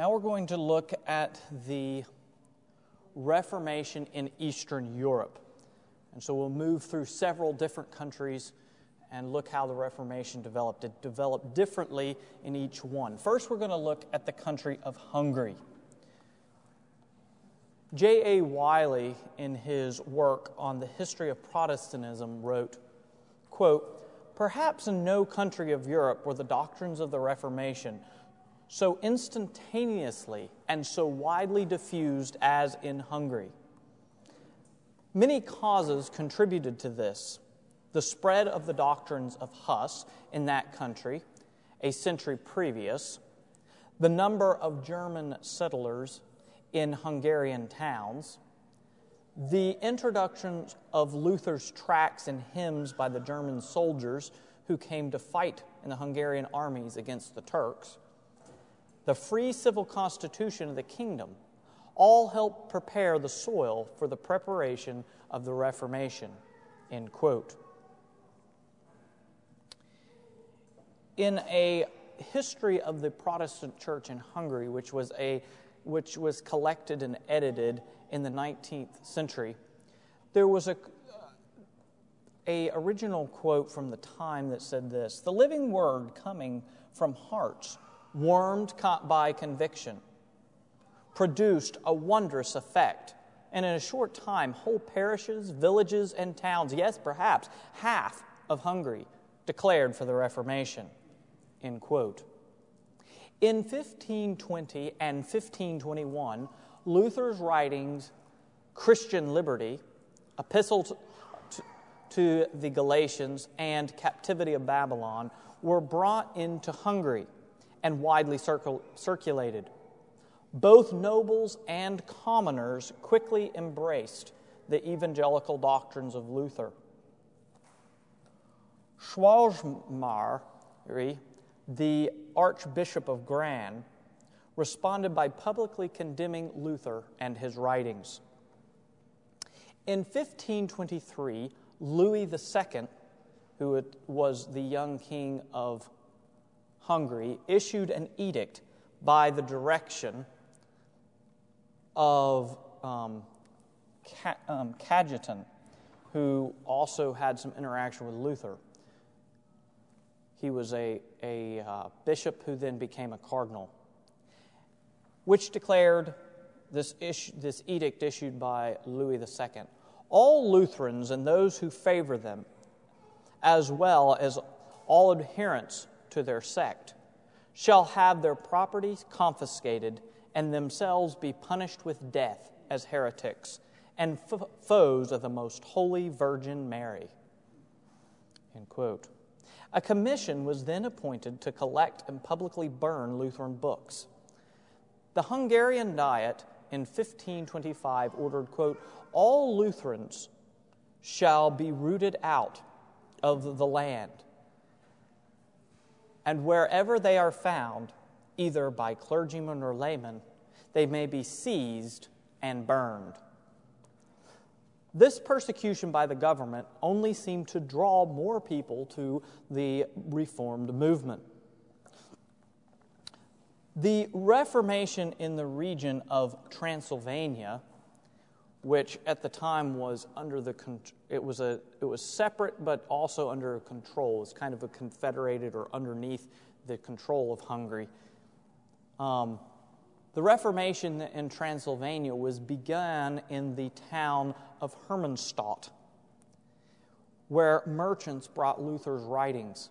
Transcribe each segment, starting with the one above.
Now we're going to look at the Reformation in Eastern Europe. And so we'll move through several different countries and look how the Reformation developed. It developed differently in each one. First, we're going to look at the country of Hungary. J.A. Wiley, in his work on the history of Protestantism, wrote, quote, "Perhaps in no country of Europe were the doctrines of the Reformation so instantaneously and so widely diffused as in Hungary. Many causes contributed to this. The spread of the doctrines of Huss in that country, a century previous, the number of German settlers in Hungarian towns, the introduction of Luther's tracts and hymns by the German soldiers who came to fight in the Hungarian armies against the Turks, the free civil constitution of the kingdom, all helped prepare the soil for the preparation of the Reformation." End quote. In a history of the Protestant church in Hungary, which was collected and edited in the 19th century, there was a original quote from the time that said this: "The living word coming from hearts warmed by conviction produced a wondrous effect, and in a short time whole parishes, villages, and towns, yes, perhaps half of Hungary, declared for the Reformation." End quote. In 1520 and 1521, Luther's writings, Christian Liberty, Epistle to the Galatians, and Captivity of Babylon were brought into Hungary and widely circulated. Both nobles and commoners quickly embraced the evangelical doctrines of Luther. Swarzmary, the Archbishop of Gran, responded by publicly condemning Luther and his writings. In 1523, Louis II, who was the young king of Hungary, issued an edict by the direction of Cajetan, who also had some interaction with Luther. He was a bishop who then became a cardinal, which declared this edict issued by Louis II. "All Lutherans and those who favor them, as well as all adherents to their sect, shall have their property confiscated and themselves be punished with death as heretics and foes of the most holy Virgin Mary." End quote. A commission was then appointed to collect and publicly burn Lutheran books. The Hungarian Diet in 1525 ordered, quote, "All Lutherans shall be rooted out of the land, and wherever they are found, either by clergymen or laymen, they may be seized and burned." This persecution by the government only seemed to draw more people to the Reformed movement. The Reformation in the region of Transylvania, which at the time was it was separate but also under control. It was kind of a confederated or underneath the control of Hungary. The Reformation in Transylvania was begun in the town of Hermannstadt, where merchants brought Luther's writings.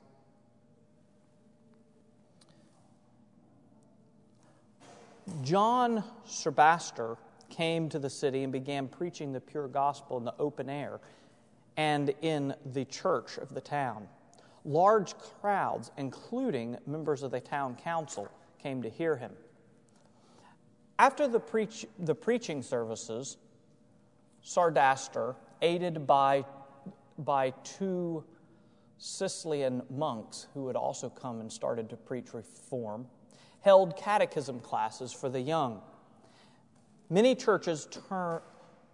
John Sebaster came to the city and began preaching the pure gospel in the open air and in the church of the town. Large crowds, including members of the town council, came to hear him. After the preaching services, Sardaster, aided by two Sicilian monks who had also come and started to preach reform, held catechism classes for the young. Many churches turned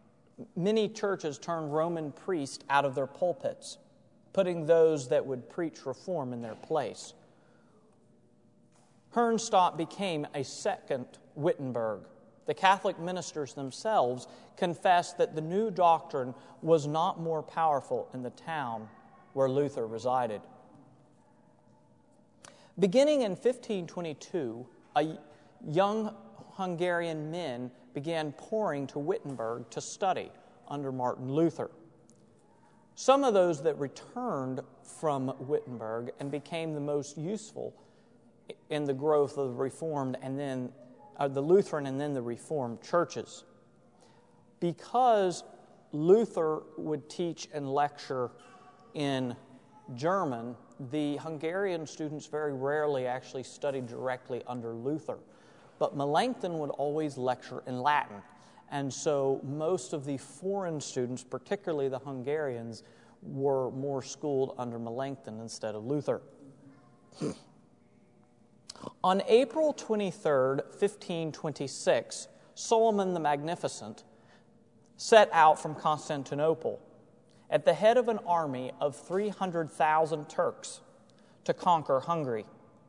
Roman priests out of their pulpits, putting those that would preach reform in their place. Hermannstadt became a second Wittenberg. The Catholic ministers themselves confessed that the new doctrine was not more powerful in the town where Luther resided. Beginning in 1522, young Hungarian men began pouring to Wittenberg to study under Martin Luther. Some of those that returned from Wittenberg and became the most useful in the growth of the Reformed and then the Lutheran and then the Reformed churches. Because Luther would teach and lecture in German, the Hungarian students very rarely actually studied directly under Luther. But Melanchthon would always lecture in Latin. And so most of the foreign students, particularly the Hungarians, were more schooled under Melanchthon instead of Luther. On April 23rd, 1526, Solomon the Magnificent set out from Constantinople at the head of an army of 300,000 Turks to conquer Hungary.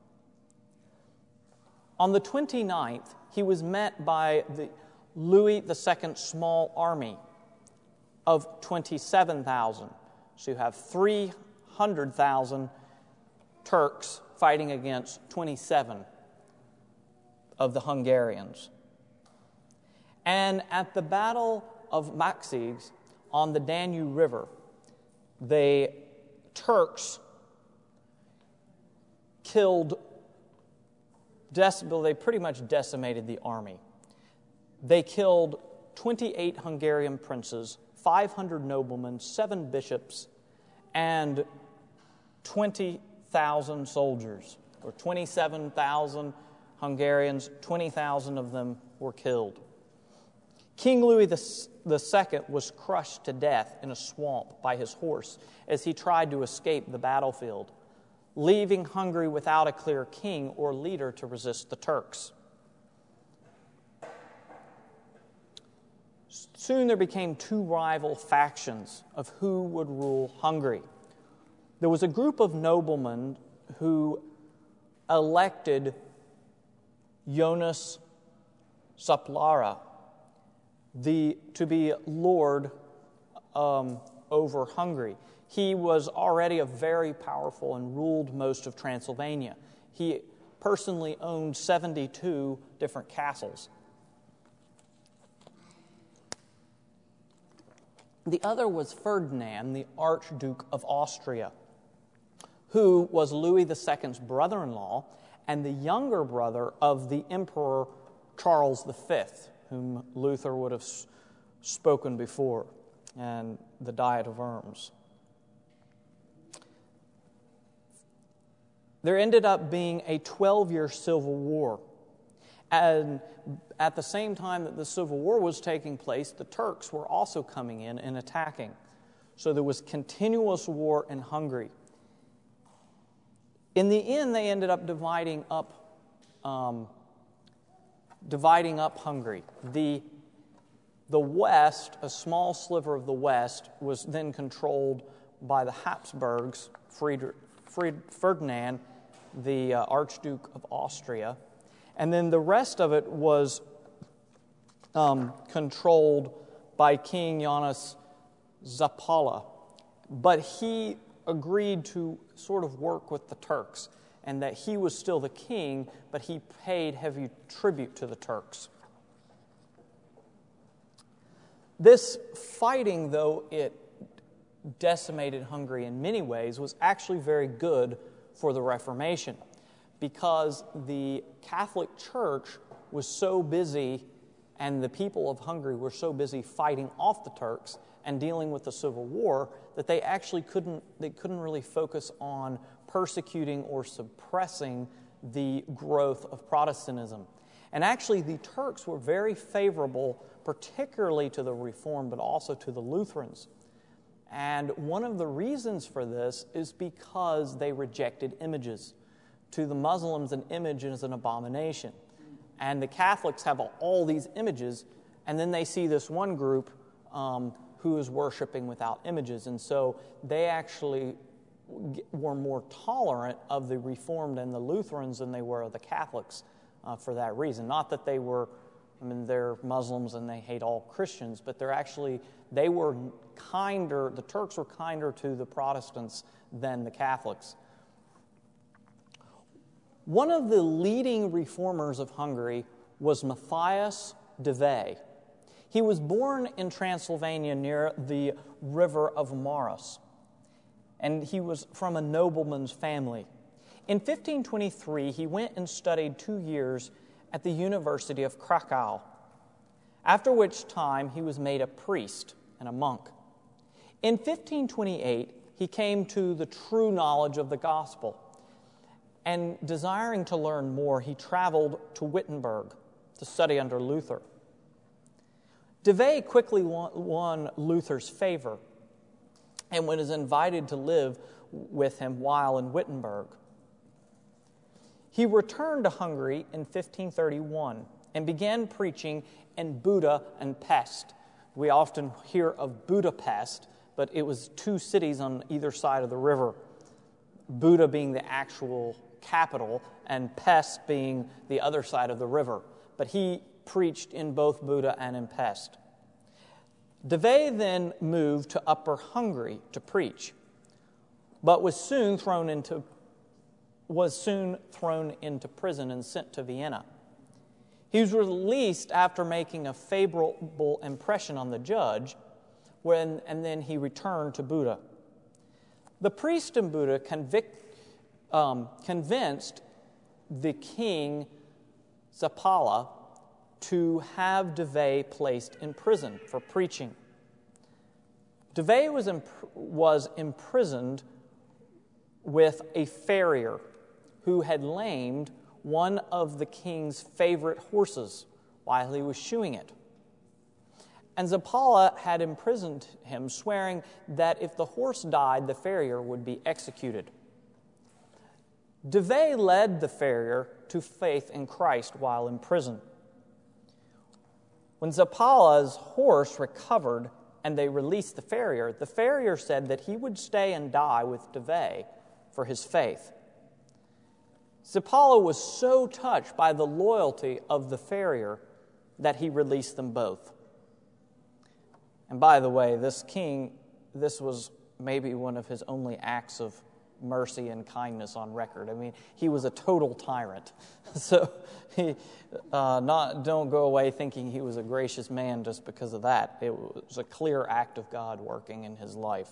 On the 29th, he was met by the Louis II's small army of 27,000. So you have 300,000 Turks fighting against 27 of the Hungarians. And at the Battle of Mácsig on the Danube River, the Turks they pretty much decimated the army. They killed 28 Hungarian princes, 500 noblemen, 7 bishops, and 20,000 soldiers, or 27,000 Hungarians, 20,000 of them were killed. King Louis II was crushed to death in a swamp by his horse as he tried to escape the battlefield, leaving Hungary without a clear king or leader to resist the Turks. Soon there became 2 rival factions of who would rule Hungary. There was a group of noblemen who elected Jonas Szaplara to be lord over Hungary. He was already a very powerful and ruled most of Transylvania. He personally owned 72 different castles. The other was Ferdinand, the Archduke of Austria, who was Louis II's brother-in-law and the younger brother of the Emperor Charles V, whom Luther would have spoken before, and the Diet of Worms. There ended up being a 12-year civil war. And at the same time that the civil war was taking place, the Turks were also coming in and attacking. So there was continuous war in Hungary. In the end, they ended up dividing up Hungary. The west, a small sliver of the west, was then controlled by the Habsburgs, Ferdinand, the Archduke of Austria, and then the rest of it was controlled by King Jonas Zapala. But he agreed to sort of work with the Turks, and that he was still the king, but he paid heavy tribute to the Turks. This fighting, though it decimated Hungary in many ways, was actually very good for the Reformation, because the Catholic Church was so busy and the people of Hungary were so busy fighting off the Turks and dealing with the Civil War that they actually couldn't really focus on persecuting or suppressing the growth of Protestantism. And actually the Turks were very favorable, particularly to the Reformed, but also to the Lutherans. And one of the reasons for this is because they rejected images. To the Muslims, an image is an abomination. And the Catholics have all these images, and then they see this one group who is worshiping without images. And so they actually were more tolerant of the Reformed and the Lutherans than they were of the Catholics for that reason. Not that they're Muslims and they hate all Christians, but they were kinder, the Turks were kinder to the Protestants than the Catholics. One of the leading reformers of Hungary was Matthias de. He was born in Transylvania near the river of Maros, and he was from a nobleman's family. In 1523, he went and studied 2 years at the University of Krakow, after which time he was made a priest and a monk. In 1528, he came to the true knowledge of the gospel, and desiring to learn more, he traveled to Wittenberg to study under Luther. De quickly won Luther's favor and was invited to live with him while in Wittenberg. He returned to Hungary in 1531 and began preaching in Buda and Pest. We often hear of Budapest, but it was 2 cities on either side of the river, Buda being the actual capital and Pest being the other side of the river. But he preached in both Buda and in Pest. De then moved to Upper Hungary to preach, but was soon thrown into prison and sent to Vienna. He was released after making a favorable impression on the judge, and then he returned to Buda. The priest in Buda convinced the king Zappala to have de placed in prison for preaching. De was imprisoned with a farrier who had lamed one of the king's favorite horses while he was shoeing it. And Zappala had imprisoned him, swearing that if the horse died, the farrier would be executed. De led the farrier to faith in Christ while in prison. When Zappala's horse recovered and they released the farrier said that he would stay and die with de for his faith. Zappala was so touched by the loyalty of the farrier that he released them both. And by the way, this was maybe one of his only acts of mercy and kindness on record. I mean, he was a total tyrant. So don't go away thinking he was a gracious man just because of that. It was a clear act of God working in his life.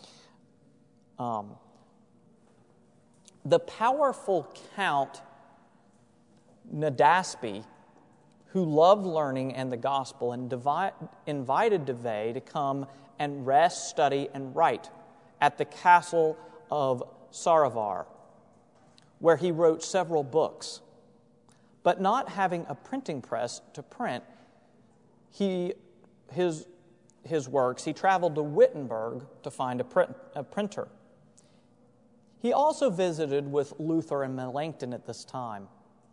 The powerful Count Nadasby, who loved learning and the gospel, and invited de to come and rest, study, and write at the castle of Saravar, where he wrote several books. But not having a printing press to print his works, he traveled to Wittenberg to find a printer. He also visited with Luther and Melanchthon at this time.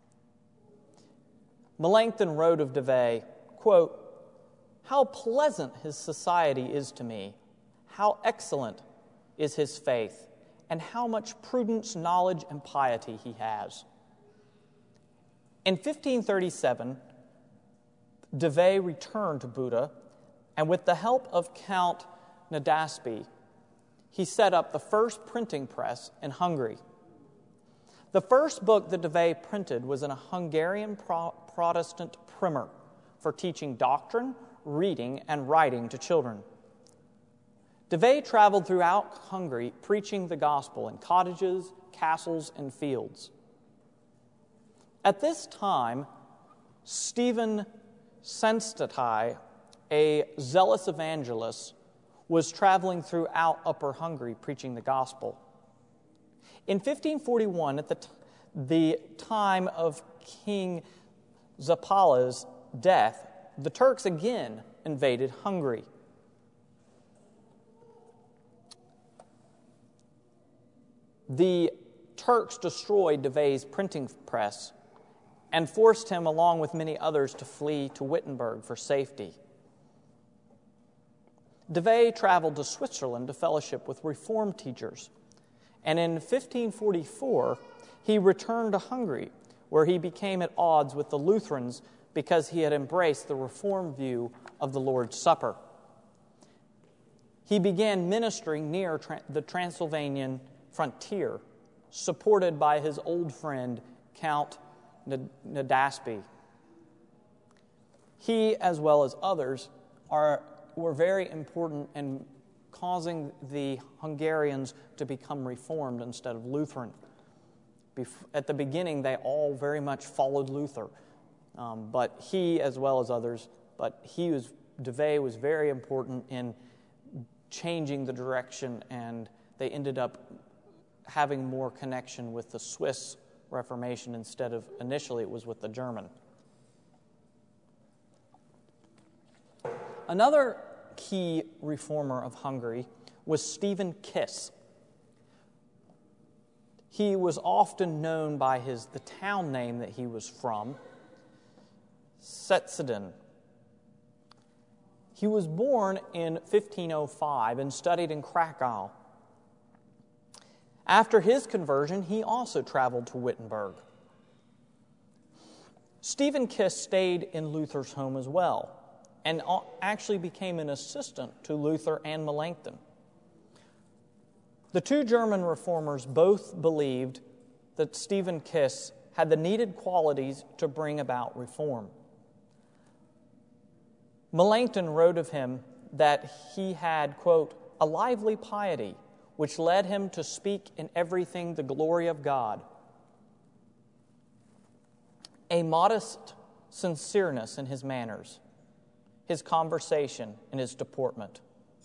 Melanchthon wrote of de, quote, "How pleasant his society is to me, how excellent is his faith, and how much prudence, knowledge, and piety he has." In 1537, de returned to Buda, and with the help of Count Nadasby, he set up the first printing press in Hungary. The first book that de printed was in a Hungarian Protestant primer for teaching doctrine, reading, and writing to children. De traveled throughout Hungary preaching the gospel in cottages, castles, and fields. At this time, Stephen Senstetai, a zealous evangelist, was traveling throughout Upper Hungary preaching the gospel. In 1541, at the time of King Zappala's death, the Turks again invaded Hungary. The Turks destroyed de's printing press and forced him, along with many others, to flee to Wittenberg for safety. De traveled to Switzerland to fellowship with Reformed teachers, and in 1544 he returned to Hungary, where he became at odds with the Lutherans because he had embraced the Reformed view of the Lord's Supper. He began ministering near the Transylvanian frontier, supported by his old friend, Count Nadasdy. He, as well as others, were very important in causing the Hungarians to become Reformed instead of Lutheran. At the beginning, they all very much followed Luther, but he, as well as others, De Vey was very important in changing the direction, and they ended up having more connection with the Swiss Reformation instead of, initially it was with the German. Another key reformer of Hungary was Stephen Kiss. He was often known by the town name that he was from, Széchenyi. He was born in 1505 and studied in Krakow. After his conversion, he also traveled to Wittenberg. Stephen Kiss stayed in Luther's home as well, and actually became an assistant to Luther and Melanchthon. The two German reformers both believed that Stephen Kiss had the needed qualities to bring about reform. Melanchthon wrote of him that he had, quote, a lively piety, which led him to speak in everything the glory of God, a modest sincereness in his manners, his conversation, and his deportment,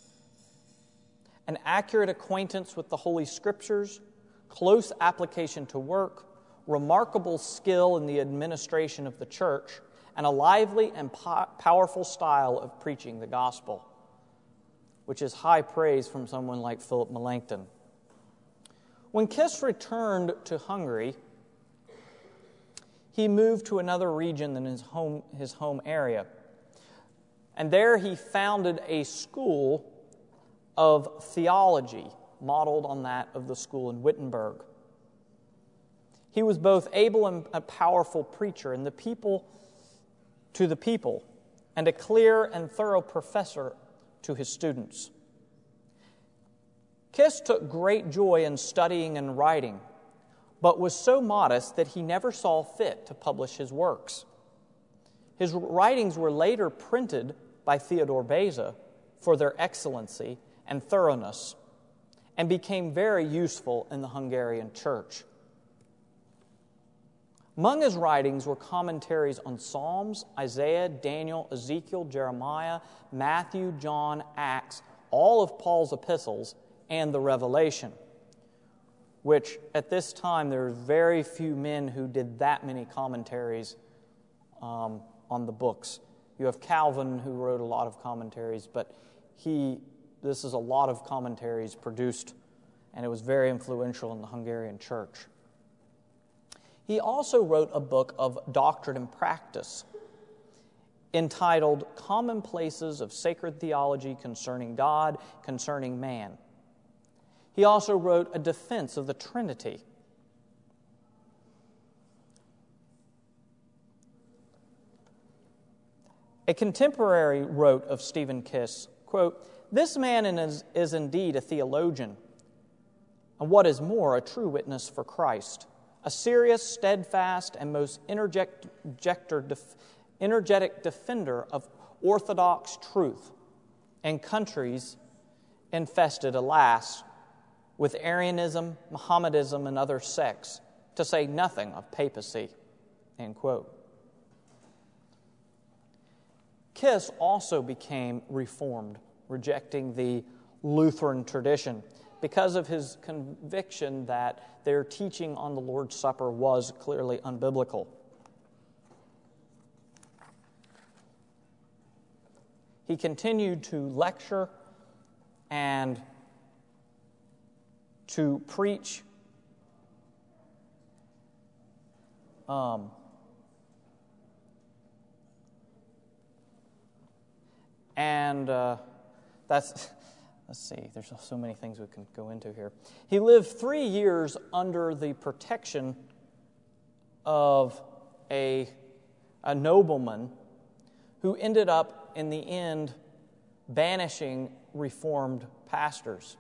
an accurate acquaintance with the Holy Scriptures, close application to work, remarkable skill in the administration of the church, and a lively and powerful style of preaching the gospel, which is high praise from someone like Philip Melanchthon. When Kiss returned to Hungary, he moved to another region than his home area. And there he founded a school of theology, modeled on that of the school in Wittenberg. He was both able and a powerful preacher to the people, and a clear and thorough professor to his students. Kiss took great joy in studying and writing, but was so modest that he never saw fit to publish his works. His writings were later printed by Theodore Beza for their excellency and thoroughness, and became very useful in the Hungarian church. Among his writings were commentaries on Psalms, Isaiah, Daniel, Ezekiel, Jeremiah, Matthew, John, Acts, all of Paul's epistles, and the Revelation, which at this time there were very few men who did that many commentaries on the books. You have Calvin, who wrote a lot of commentaries, but this is a lot of commentaries produced, and it was very influential in the Hungarian church. He also wrote a book of doctrine and practice entitled Commonplaces of Sacred Theology Concerning God, Concerning Man. He also wrote a defense of the Trinity. A contemporary wrote of Stephen Kiss, quote, "This man is indeed a theologian, and what is more, a true witness for Christ, a serious, steadfast, and most energetic defender of orthodox truth in countries infested, alas, with Arianism, Mohammedanism, and other sects, to say nothing of papacy," end quote. Kiss also became Reformed, rejecting the Lutheran tradition because of his conviction that their teaching on the Lord's Supper was clearly unbiblical. He continued to lecture and to preach let's see, there's so many things we can go into here. He lived 3 years under the protection of a nobleman who ended up, in the end, banishing Reformed pastors.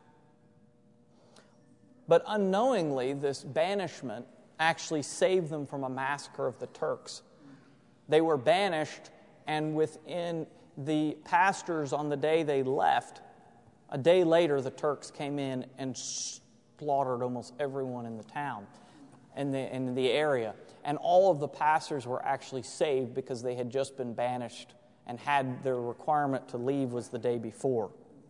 But unknowingly, this banishment actually saved them from a massacre of the Turks. They were banished, and within the pastors, on the day they left, a day later the Turks came in and slaughtered almost everyone in the town, in the area. And all of the pastors were actually saved because they had just been banished and had their requirement to leave was the day before.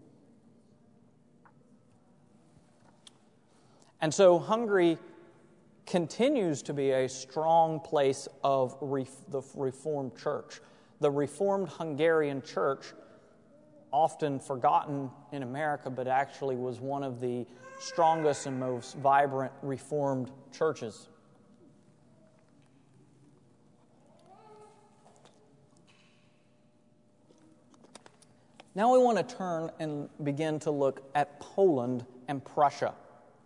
And so Hungary continues to be a strong place of the Reformed Church. The Reformed Hungarian Church, often forgotten in America, but actually was one of the strongest and most vibrant Reformed churches. Now we want to turn and begin to look at Poland and Prussia,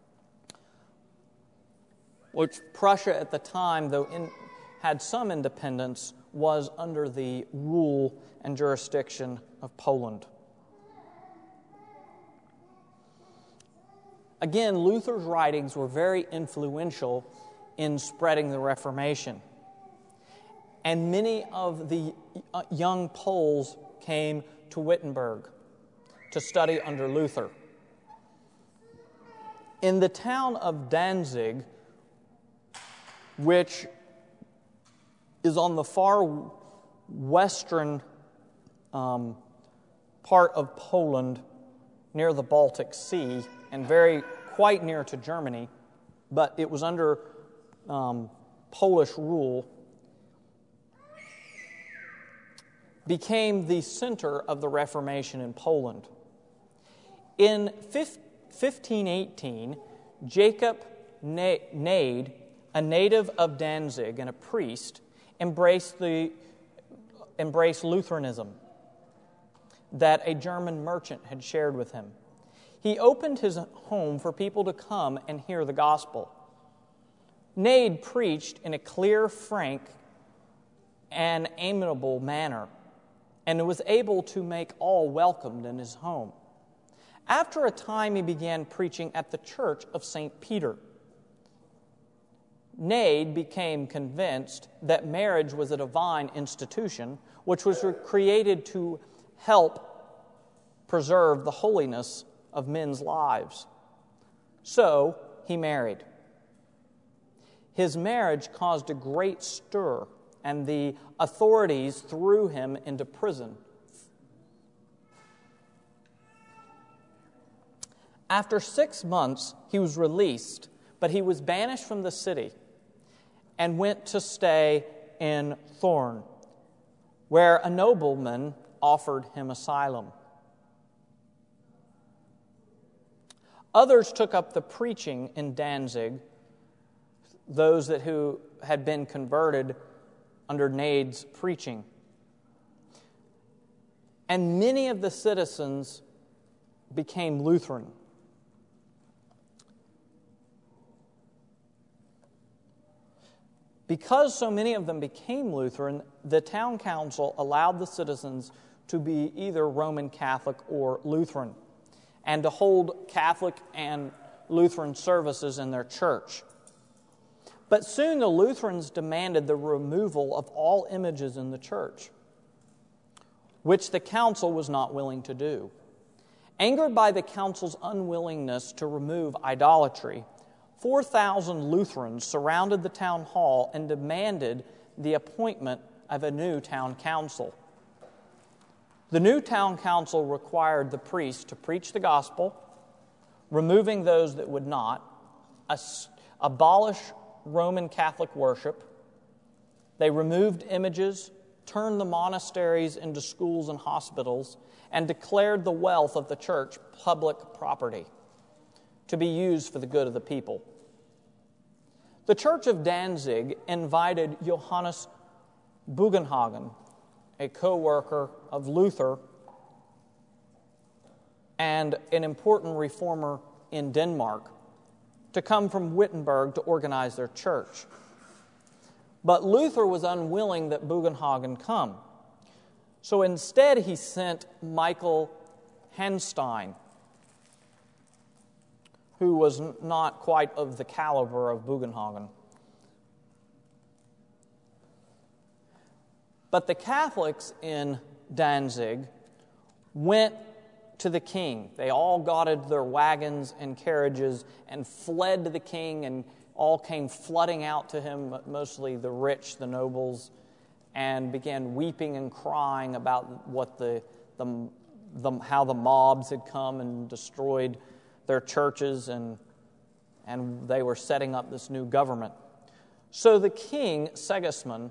which Prussia at the time, though had some independence, was under the rule and jurisdiction of Poland. Again, Luther's writings were very influential in spreading the Reformation. And many of the young Poles came to Wittenberg to study under Luther. In the town of Danzig, which is on the far western part of Poland, near the Baltic Sea, and quite near to Germany, but it was under Polish rule, became the center of the Reformation in Poland. In 1518, Jacob Nade, a native of Danzig and a priest, embraced Lutheranism that a German merchant had shared with him. He opened his home for people to come and hear the gospel. Nade preached in a clear, frank, and amiable manner, and was able to make all welcomed in his home. After a time, he began preaching at the church of St. Peter. Nade became convinced that marriage was a divine institution which was created to help preserve the holiness of men's lives. So he married. His marriage caused a great stir, and the authorities threw him into prison. After 6 months, he was released, but he was banished from the city and went to stay in Thorn, where a nobleman offered him asylum. Others took up the preaching in Danzig, those who had been converted under Nade's preaching. And many of the citizens became Lutheran. Because so many of them became Lutheran, the town council allowed the citizens to be either Roman Catholic or Lutheran, and to hold Catholic and Lutheran services in their church. But soon the Lutherans demanded the removal of all images in the church, which the council was not willing to do. Angered by the council's unwillingness to remove idolatry, 4,000 Lutherans surrounded the town hall and demanded the appointment of a new town council. The new town council required the priests to preach the gospel, removing those that would not, abolish Roman Catholic worship. They removed images, turned the monasteries into schools and hospitals, and declared the wealth of the church public property to be used for the good of the people. The Church of Danzig invited Johannes Bugenhagen, a co-worker of Luther and an important reformer in Denmark, to come from Wittenberg to organize their church. But Luther was unwilling that Bugenhagen come. So instead he sent Michael Hanstein, who was not quite of the caliber of Bugenhagen. But the Catholics in Danzig went to the king. They all got their wagons and carriages and fled to the king, and all came flooding out to him, mostly the rich, the nobles, and began weeping and crying about what how the mobs had come and destroyed their churches, and they were setting up this new government. So the king, Sigismund,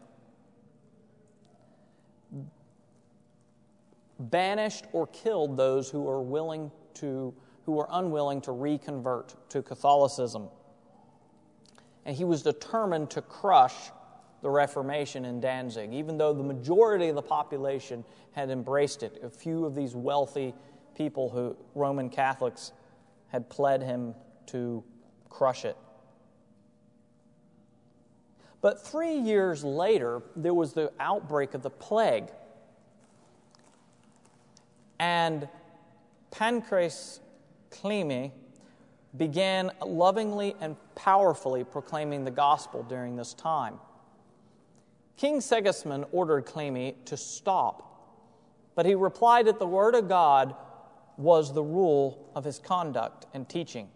banished or killed those who were unwilling to reconvert to Catholicism. And he was determined to crush the Reformation in Danzig, even though the majority of the population had embraced it. A few of these wealthy people, Roman Catholics, had pled him to crush it. But 3 years later, there was the outbreak of the plague. And Pancras Klimi began lovingly and powerfully proclaiming the gospel during this time. King Sigismund ordered Klimi to stop, but he replied that the Word of God was the rule of his conduct and teaching.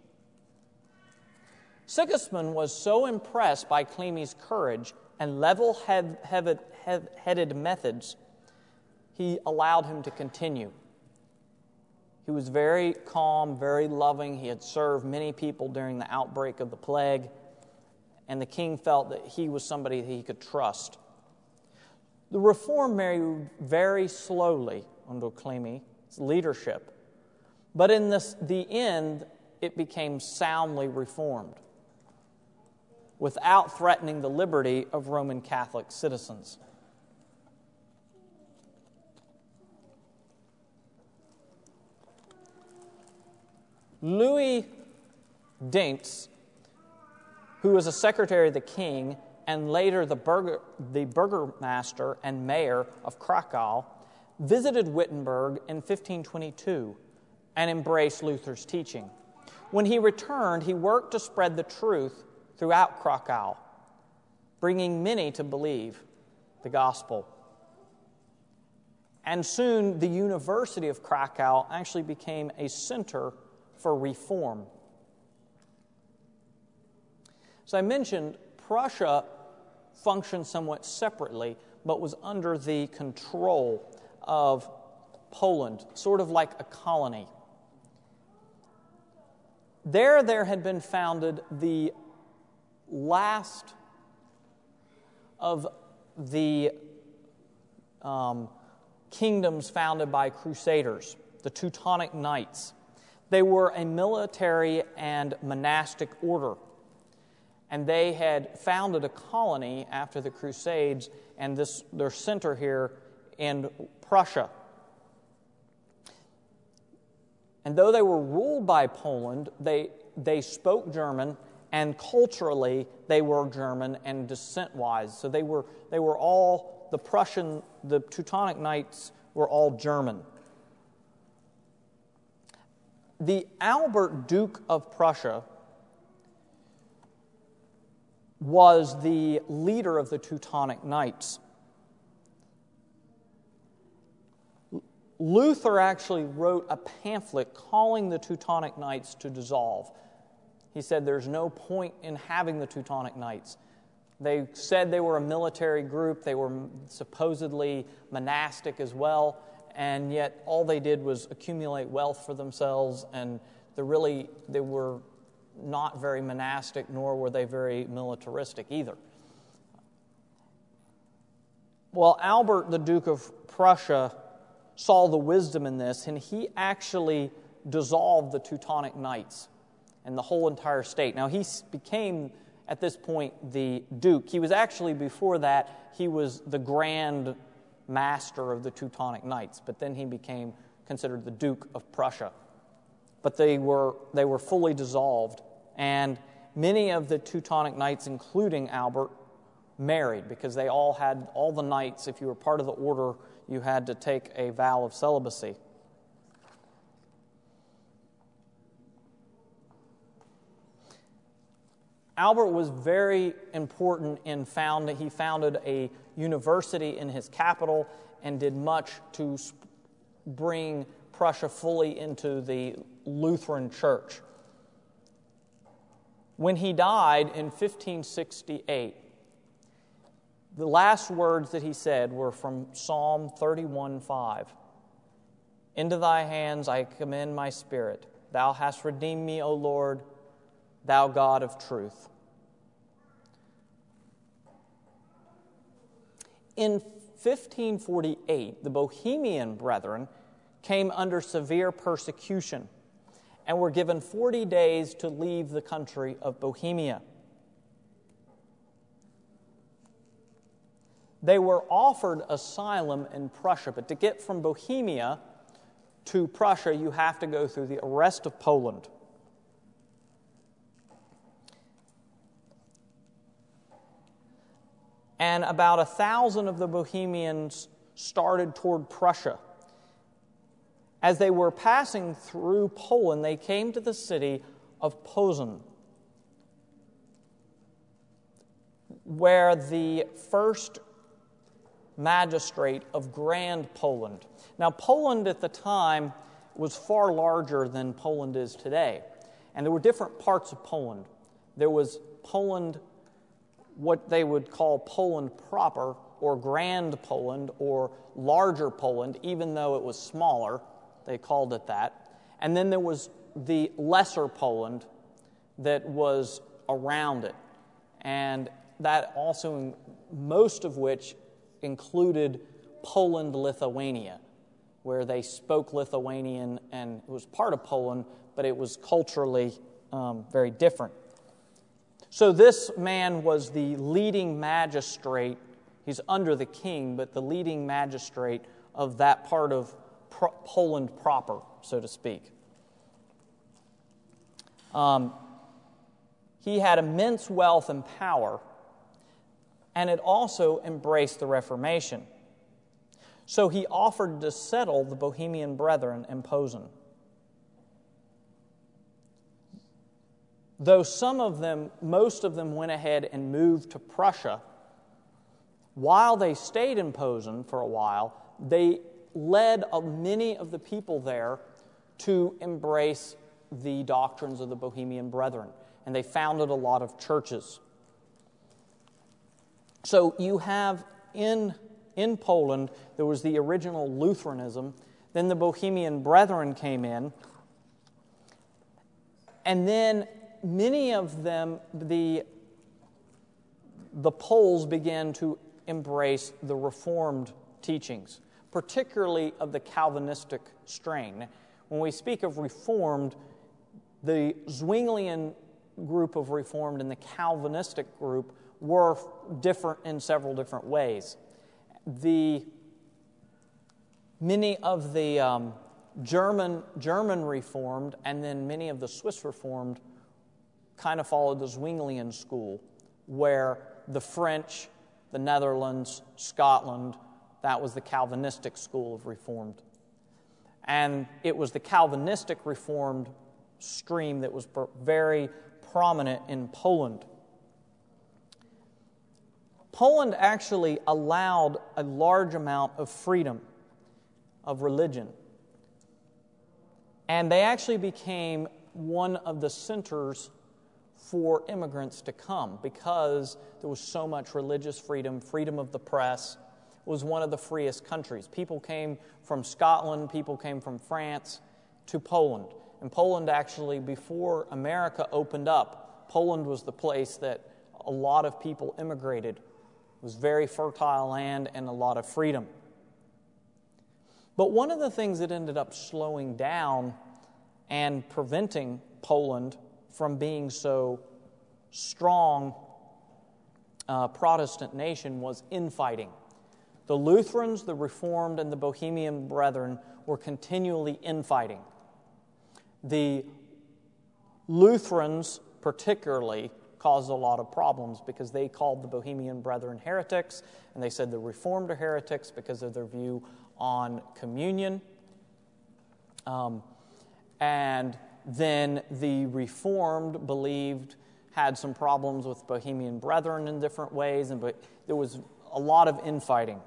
Sigismund was so impressed by Klimi's courage and level-headed methods, he allowed him to continue. He was very calm, very loving. He had served many people during the outbreak of the plague, and the king felt that he was somebody that he could trust. The reform moved very slowly under Klimi's leadership, but in the end, it became soundly reformed, without threatening the liberty of Roman Catholic citizens. Louis Dintz, who was a secretary of the king and later the burgomaster and mayor of Krakow, visited Wittenberg in 1522 and embraced Luther's teaching. When he returned, he worked to spread the truth throughout Krakow, bringing many to believe the gospel. And soon the University of Krakow actually became a center for reform. As I mentioned, Prussia functioned somewhat separately, but was under the control of Poland, sort of like a colony. There had been founded the last of the kingdoms founded by Crusaders, the Teutonic Knights. They were a military and monastic order, and they had founded a colony after the Crusades, and their center here in Prussia. And though they were ruled by Poland, they spoke German, and culturally they were German and descent-wise. So they were all the Teutonic Knights were all German. The Albert, Duke of Prussia, was the leader of the Teutonic Knights. Luther actually wrote a pamphlet calling the Teutonic Knights to dissolve. He said there's no point in having the Teutonic Knights. They said they were a military group. They were supposedly monastic as well, and yet all they did was accumulate wealth for themselves, and they were not very monastic, nor were they very militaristic either. Well, Albert, the Duke of Prussia, saw the wisdom in this, and he actually dissolved the Teutonic Knights and the whole entire state. Now, he became, at this point, the Duke. He was actually, before that, he was the Grand Master of the Teutonic Knights, but then he became considered the Duke of Prussia. But they were fully dissolved, and many of the Teutonic Knights, including Albert, married, because they all had, all the knights, if you were part of the order, you had to take a vow of celibacy. Albert was very important in he founded a university in his capital and did much to bring Prussia fully into the Lutheran Church. When he died in 1568, the last words that he said were from Psalm 31:5. "Into thy hands I commend my spirit. Thou hast redeemed me, O Lord, thou God of truth." In 1548, the Bohemian Brethren came under severe persecution and were given 40 days to leave the country of Bohemia. They were offered asylum in Prussia, but to get from Bohemia to Prussia, you have to go through the rest of Poland. And about 1,000 of the Bohemians started toward Prussia. As they were passing through Poland, they came to the city of Posen, where the first magistrate of Grand Poland. Now, Poland at the time was far larger than Poland is today, and there were different parts of Poland. There was Poland, what they would call Poland proper, or Grand Poland, or larger Poland, even though it was smaller. They called it that. And then there was the lesser Poland that was around it. And that also, most of which included Poland-Lithuania, where they spoke Lithuanian, and it was part of Poland, but it was culturally very different. So this man was the leading magistrate. He's under the king, but the leading magistrate of that part of Poland proper, so to speak. He had immense wealth and power, and it also embraced the Reformation. So he offered to settle the Bohemian Brethren in Posen. Though most of them went ahead and moved to Prussia, while they stayed in Posen for a while, they led many of the people there to embrace the doctrines of the Bohemian Brethren, and they founded a lot of churches. So you have in Poland, there was the original Lutheranism, then the Bohemian Brethren came in, and then many of them, the Poles began to embrace the Reformed teachings, particularly of the Calvinistic strain. When we speak of Reformed, the Zwinglian group of Reformed and the Calvinistic group were different in several different ways. Many of the German Reformed and then many of the Swiss Reformed kind of followed the Zwinglian school, where the French, the Netherlands, Scotland, that was the Calvinistic school of Reformed. And it was the Calvinistic Reformed stream that was very prominent in Poland. Poland actually allowed a large amount of freedom of religion. And they actually became one of the centers for immigrants to come because there was so much religious freedom, freedom of the press. It was one of the freest countries. People came from Scotland, people came from France to Poland. And Poland actually, before America opened up, Poland was the place that a lot of people immigrated. It was very fertile land and a lot of freedom. But one of the things that ended up slowing down and preventing Poland from being so strong Protestant nation was infighting. The Lutherans, the Reformed, and the Bohemian Brethren were continually infighting. The Lutherans particularly caused a lot of problems because they called the Bohemian Brethren heretics, and they said the Reformed are heretics because of their view on communion. And then the Reformed had some problems with Bohemian Brethren in different ways, but there was a lot of infighting.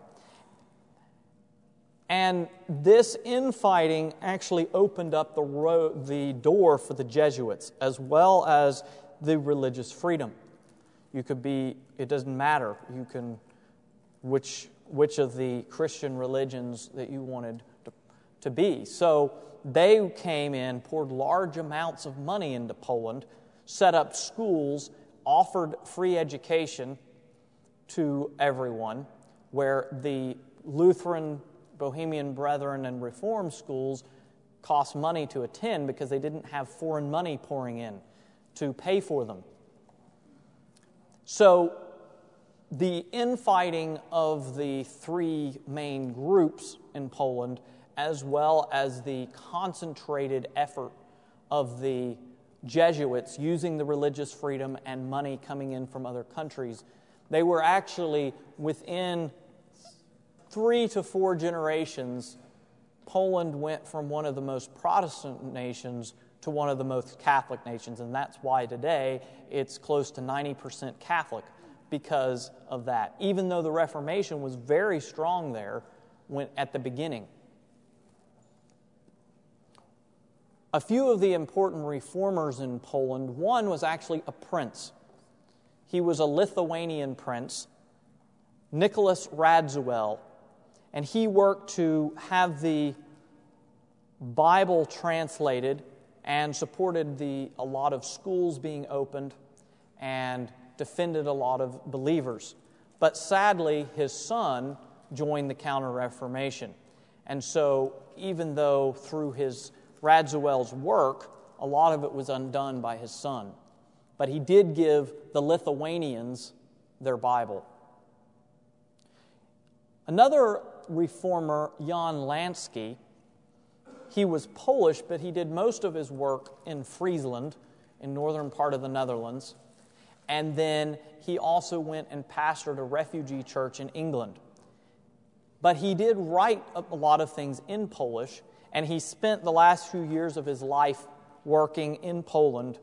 And this infighting actually opened up the door for the Jesuits, as well as the religious freedom. You could be, it doesn't matter, you can, which of the Christian religions that you wanted to be. So they came in, poured large amounts of money into Poland, set up schools, offered free education to everyone, where the Lutheran, Bohemian Brethren, and Reformed schools cost money to attend because they didn't have foreign money pouring in to pay for them. So the infighting of the three main groups in Poland, as well as the concentrated effort of the Jesuits using the religious freedom and money coming in from other countries, they were actually within 3 to 4 generations, Poland went from one of the most Protestant nations to one of the most Catholic nations, and that's why today it's close to 90% Catholic because of that, even though the Reformation was very strong there at the beginning. A few of the important reformers in Poland, one was actually a prince. He was a Lithuanian prince, Nicholas Radziwiłł, and he worked to have the Bible translated and supported a lot of schools being opened and defended a lot of believers. But sadly, his son joined the Counter-Reformation. And so even though through Radziwiłł's work, a lot of it was undone by his son. But he did give the Lithuanians their Bible. Another reformer, Jan Lansky, he was Polish, but he did most of his work in Friesland, in northern part of the Netherlands. And then he also went and pastored a refugee church in England. But he did write a lot of things in Polish, and he spent the last few years of his life working in Poland.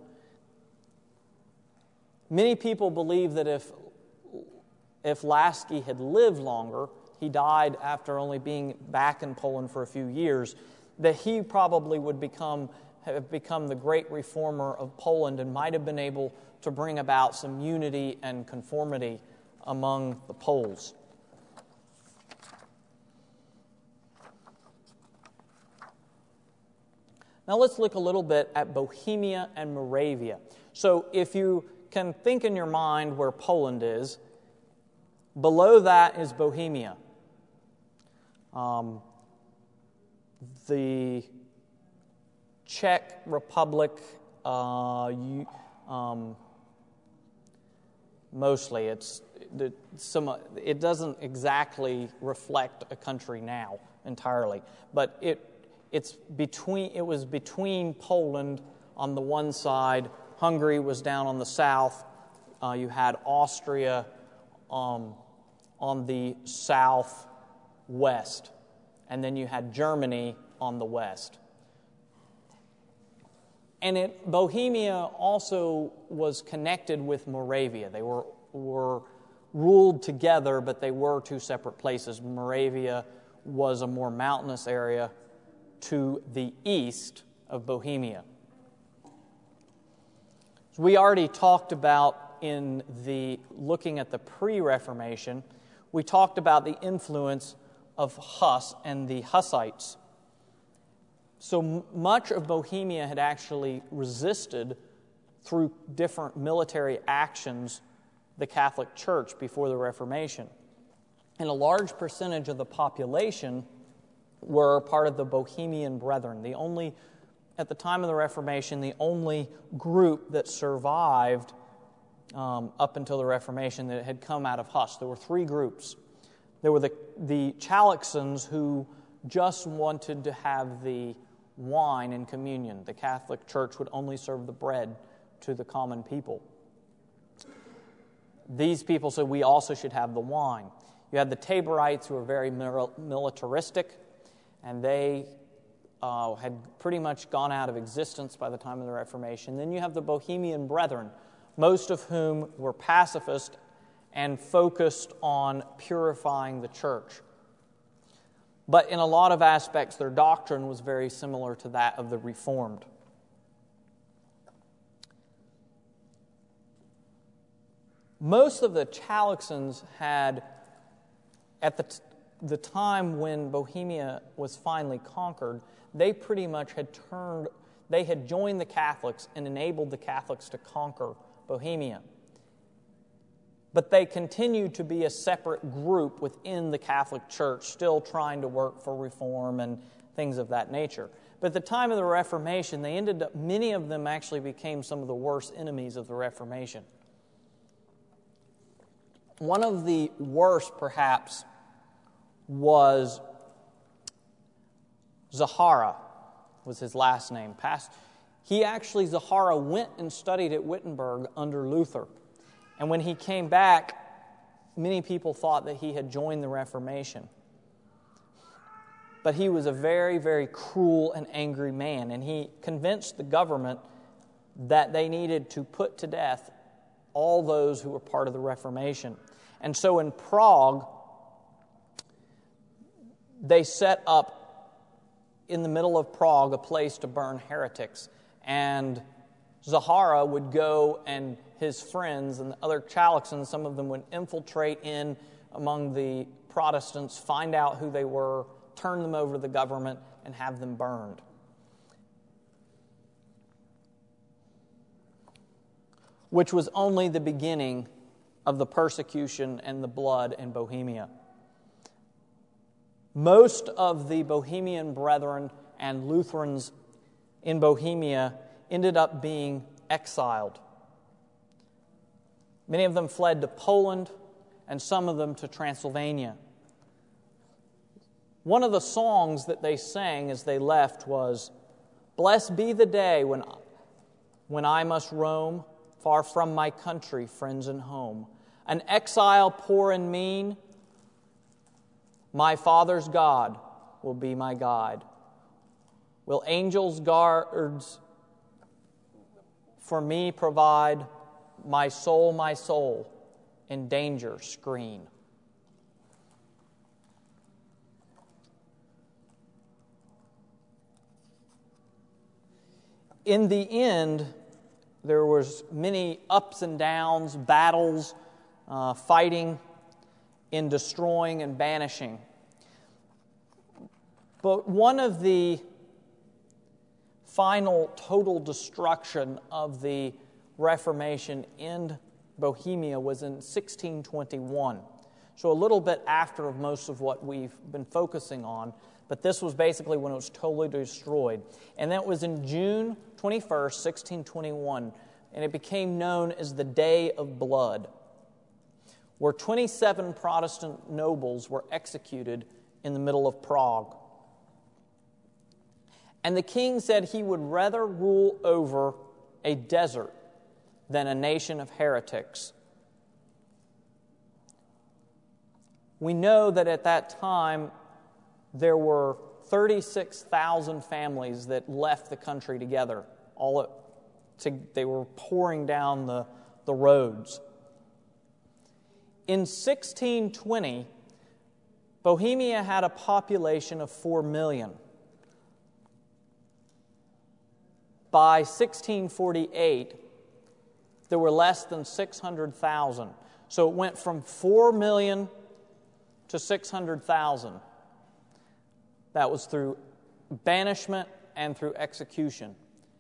Many people believe that if Lansky had lived longer, he died after only being back in Poland for a few years, that he probably would have become the great reformer of Poland and might have been able to bring about some unity and conformity among the Poles. Now let's look a little bit at Bohemia and Moravia. So if you can think in your mind where Poland is, below that is Bohemia. The Czech Republic, mostly, it doesn't exactly reflect a country now entirely, but it was between Poland on the one side, Hungary was down on the south, you had Austria on the southwest, and then you had Germany on the west. And Bohemia also was connected with Moravia. They were ruled together, but they were two separate places. Moravia was a more mountainous area to the east of Bohemia. So we already talked about looking at the pre-Reformation, we talked about the influence of Huss and the Hussites. So much of Bohemia had actually resisted through different military actions the Catholic Church before the Reformation. And a large percentage of the population were part of the Bohemian Brethren. At the time of the Reformation, the only group that survived up until the Reformation that had come out of Huss. There were 3 groups. There were the Chalixans, who just wanted to have the wine in communion. The Catholic Church would only serve the bread to the common people. these people said we also should have the wine. You had the Taborites, who were very militaristic, and they had pretty much gone out of existence by the time of the Reformation. Then you have the Bohemian Brethren, most of whom were pacifist and focused on purifying the church. But in a lot of aspects, their doctrine was very similar to that of the Reformed. Most of the Chalexins had, at the time when Bohemia was finally conquered, they pretty much had joined the Catholics and enabled the Catholics to conquer Bohemia. But they continued to be a separate group within the Catholic Church, still trying to work for reform and things of that nature. But at the time of the Reformation, many of them actually became some of the worst enemies of the Reformation. One of the worst, perhaps, was Zahara, was his last name. Zahara went and studied at Wittenberg under Luther. And when he came back, many people thought that he had joined the Reformation. But he was a very, very cruel and angry man, and he convinced the government that they needed to put to death all those who were part of the Reformation. And so in Prague, they set up in the middle of Prague a place to burn heretics. And Zahara would go, and his friends and the other Chalexins, some of them would infiltrate in among the Protestants, find out who they were, turn them over to the government, and have them burned. Which was only the beginning of the persecution and the blood in Bohemia. Most of the Bohemian Brethren and Lutherans in Bohemia ended up being exiled. Many of them fled to Poland, and some of them to Transylvania. One of the songs that they sang as they left was, "Blessed be the day when I must roam, far from my country, friends, and home. An exile poor and mean, my father's God will be my guide. Will angels' guards for me provide, my soul, in danger screen." In the end, there was many ups and downs, battles, fighting in destroying and banishing. But one of the final total destruction of the Reformation in Bohemia was in 1621. So a little bit after most of what we've been focusing on, but this was basically when it was totally destroyed. And that was in June 21st, 1621, and it became known as the Day of Blood, where 27 Protestant nobles were executed in the middle of Prague. And the king said he would rather rule over a desert than a nation of heretics. We know that at that time there were 36,000 families that left the country together. They were pouring down the roads. In 1620, Bohemia had a population of 4 million. By 1648, there were less than 600,000. So it went from 4 million to 600,000. That was through banishment and through execution.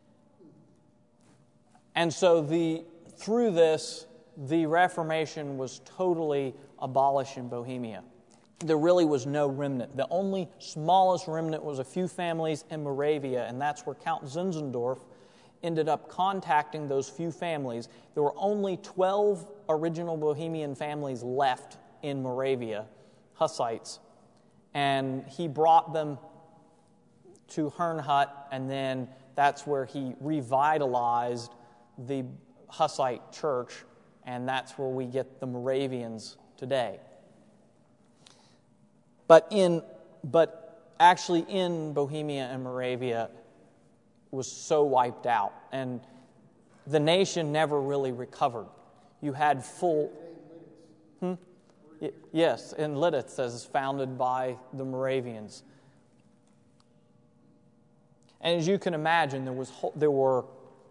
And so through this, the Reformation was totally abolished in Bohemia. There really was no remnant. The only smallest remnant was a few families in Moravia, and that's where Count Zinzendorf ended up contacting those few families. There were only 12 original Bohemian families left in Moravia, Hussites, and he brought them to Herrnhut, and then that's where he revitalized the Hussite church and that's where we get the Moravians today. But actually in Bohemia and Moravia was so wiped out, and the nation never really recovered. You had full... Yes, in Lidice, as founded by the Moravians. And as you can imagine, there were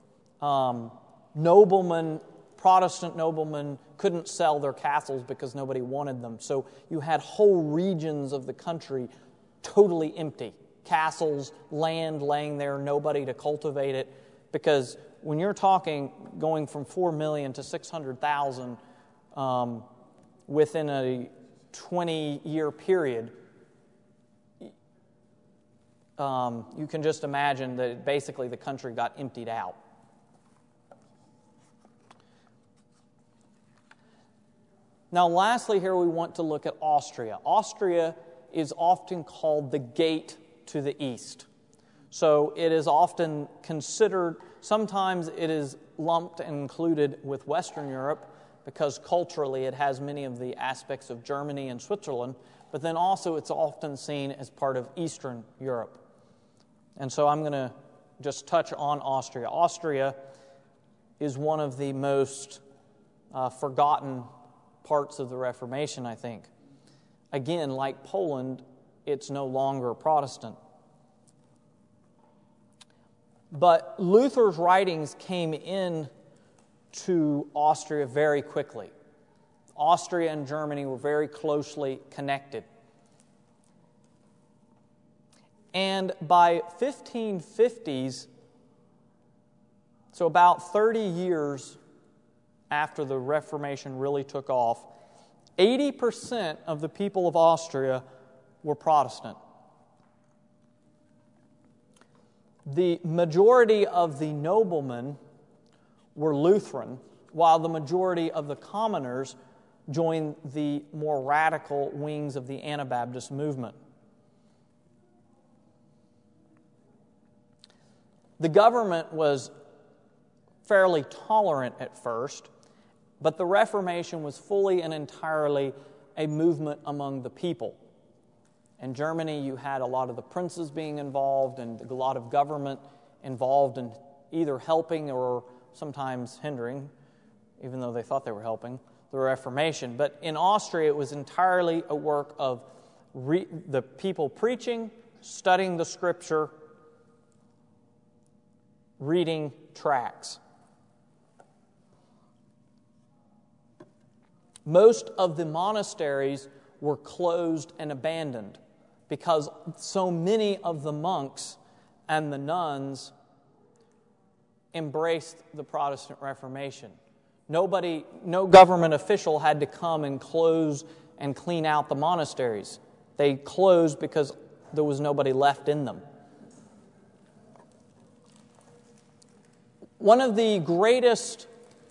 noblemen, Protestant noblemen couldn't sell their castles because nobody wanted them. So you had whole regions of the country totally empty. Castles, land laying there, nobody to cultivate it. Because when you're talking going from 4 million to 600,000 within a 20-year period, you can just imagine that basically the country got emptied out. Now, lastly, here we want to look at Austria. Austria is often called the gate to the east. So it is often considered, sometimes it is lumped and included with Western Europe because culturally it has many of the aspects of Germany and Switzerland, but then also it's often seen as part of Eastern Europe. And so I'm going to just touch on Austria. Austria is one of the most forgotten parts of the Reformation, I think. Again, like Poland, it's no longer Protestant. But Luther's writings came in to Austria very quickly. Austria and Germany were very closely connected. And by 1550s, so about 30 years after the Reformation really took off, 80% of the people of Austria were Protestant. The majority of the noblemen were Lutheran, while the majority of the commoners joined the more radical wings of the Anabaptist movement. The government was fairly tolerant at first, but the Reformation was fully and entirely a movement among the people. In Germany, you had a lot of the princes being involved and a lot of government involved in either helping or sometimes hindering, even though they thought they were helping, the Reformation. But in Austria, it was entirely a work of the people preaching, studying the Scripture, reading tracts. Most of the monasteries were closed and abandoned because so many of the monks and the nuns embraced the Protestant Reformation. No government official had to come and close and clean out the monasteries. They closed because there was nobody left in them. One of the greatest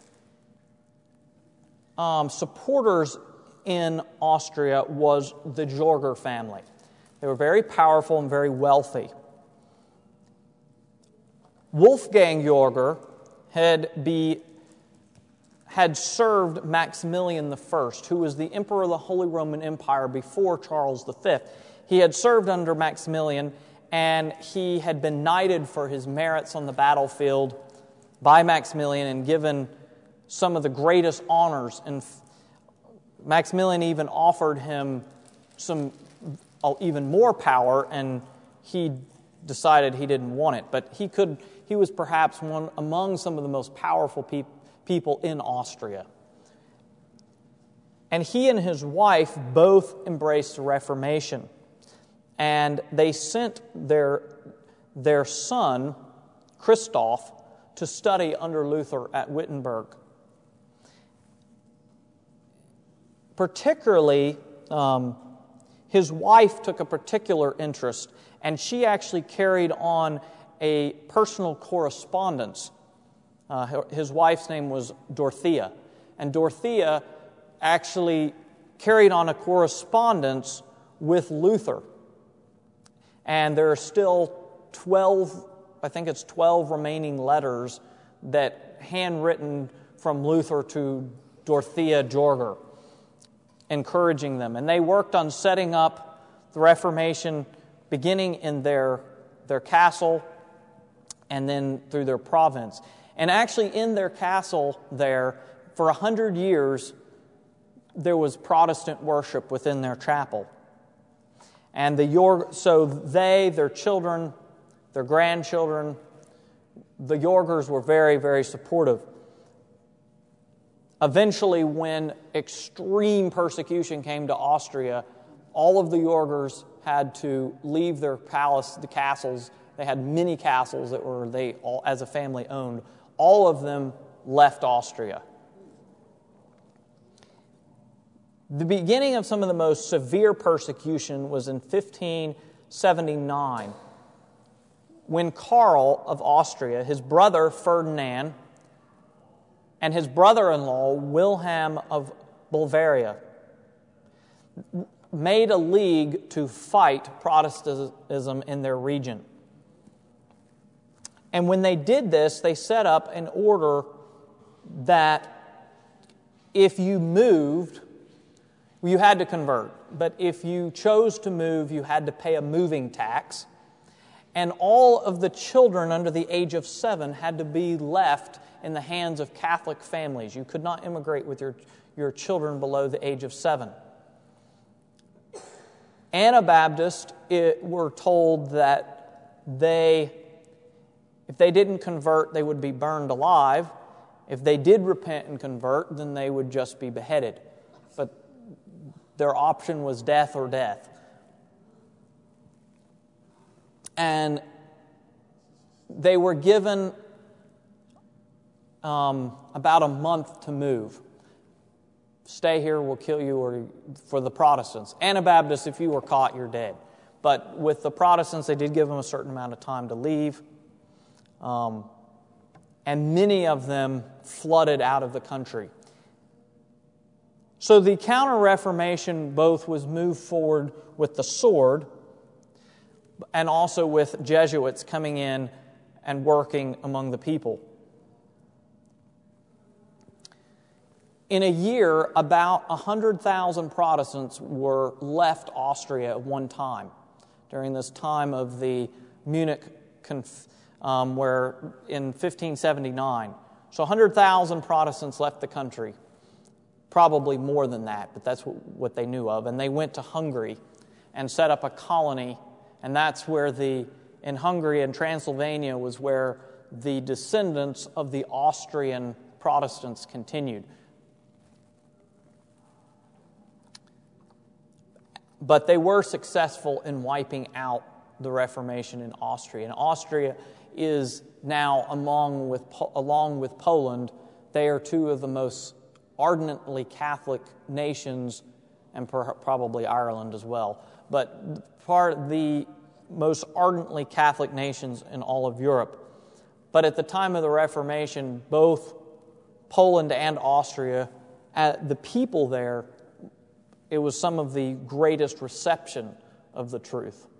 supporters in Austria was the Jorger family. They were very powerful and very wealthy. Wolfgang Jorger had served Maximilian I, who was the emperor of the Holy Roman Empire before Charles V. He had served under Maximilian, and he had been knighted for his merits on the battlefield by Maximilian and given some of the greatest honors. And Maximilian even offered him some even more power, and he decided he didn't want it. But he was perhaps one among some of the most powerful people in Austria. And he and his wife both embraced the Reformation. And they sent their son, Christoph, to study under Luther at Wittenberg. Particularly, his wife took a particular interest, and she actually carried on a personal correspondence. His wife's name was Dorothea, and Dorothea actually carried on a correspondence with Luther. And there are still 12 remaining letters that handwritten from Luther to Dorothea Jorger, encouraging them. And they worked on setting up the Reformation beginning in their castle and then through their province. And actually in their castle there, for 100 years, there was Protestant worship within their chapel. And so they, their children, their grandchildren, the Jorgers were very, very supportive. Eventually, when extreme persecution came to Austria, all of the Jorgers had to leave their the castles. They had many castles that they all, as a family, owned. All of them left Austria. The beginning of some of the most severe persecution was in 1579, when Karl of Austria, his brother Ferdinand, and his brother-in-law Wilhelm of Bavaria made a league to fight Protestantism in their region. And when they did this, they set up an order that if you moved, you had to convert. But if you chose to move, you had to pay a moving tax. And all of the children under the age of 7 had to be left in the hands of Catholic families. You could not immigrate with your children below the age of 7. Anabaptists were told that if they didn't convert, they would be burned alive. If they did repent and convert, then they would just be beheaded. But their option was death or death. And they were given about a month to move. Stay here, we'll kill you, or for the Protestants. Anabaptists, if you were caught, you're dead. But with the Protestants, they did give them a certain amount of time to leave. And many of them flooded out of the country. So the Counter-Reformation both was moved forward with the sword and also with Jesuits coming in and working among the people. In a year, about 100,000 Protestants were left Austria at one time, during this time of the Munich where in 1579. So 100,000 Protestants left the country, probably more than that, but that's what they knew of. And they went to Hungary and set up a colony, and that's where in Hungary and Transylvania was where the descendants of the Austrian Protestants continued. But they were successful in wiping out the Reformation in Austria. And Austria is now, along with Poland, they are two of the most ardently Catholic nations, and probably Ireland as well, but the most ardently Catholic nations in all of Europe. But at the time of the Reformation, both Poland and Austria, the people there, it was some of the greatest reception of the truth.